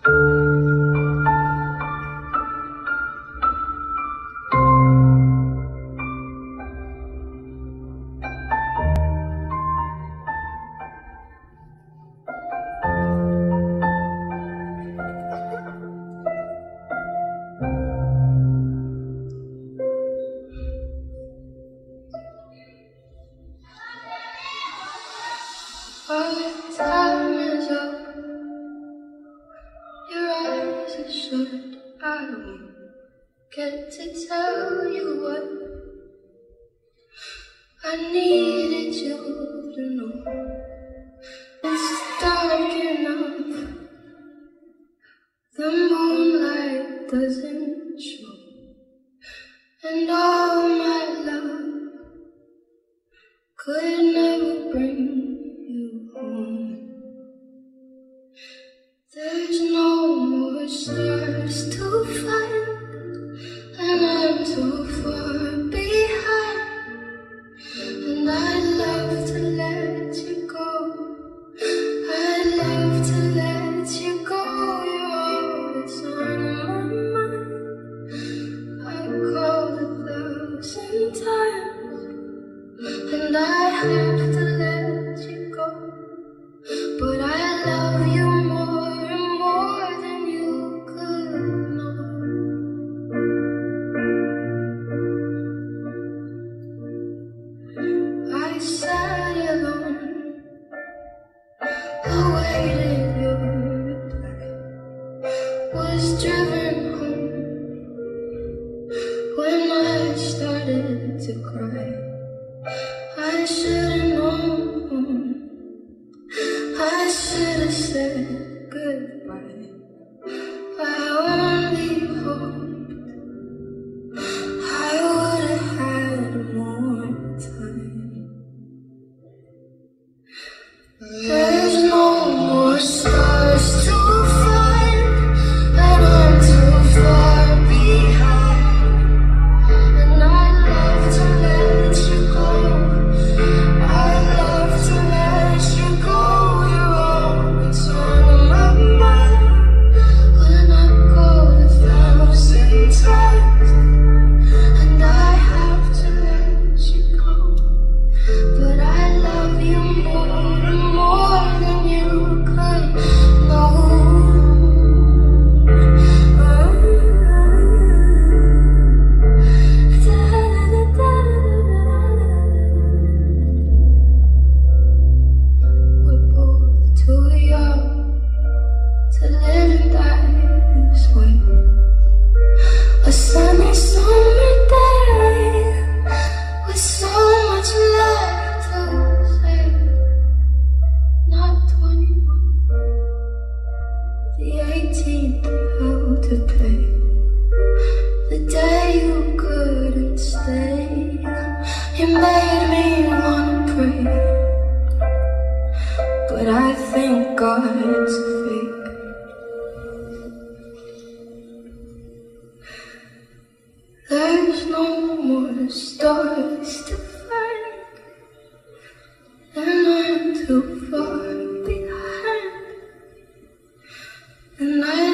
Our time is up. Your eyes are shut. I won't get to tell you what I needed you to know. It's dark enough. The moonlight doesn't show. And all my love could never bring you home. There's no more stars to find, and I'm too far behind. And I'd love to let you go. I'd love to let you go. You're all that's on my mind. I called 1,000 times, and I have to let you go. But I love you more and more than you could know. I sat alone, awaited your reply, was driven home when I started to cry. I should've known, I should've said goodbye. I only hoped I would've had more time. There's no more stars to find, and I'm too far behind. And I'd love to let you go. I'd love to let you go. You're always on my mind. When I called 1,000 times, and I have to let you go. But I love you more and more than you could know. We're both too young to live and die this way. A sunny summer day with so much left to say. Not 21, the 18th hell to pay. The day you couldn't stay, you made me wanna pray. But I think God's fake. There's no more stars to find, and I'm too far behind. And I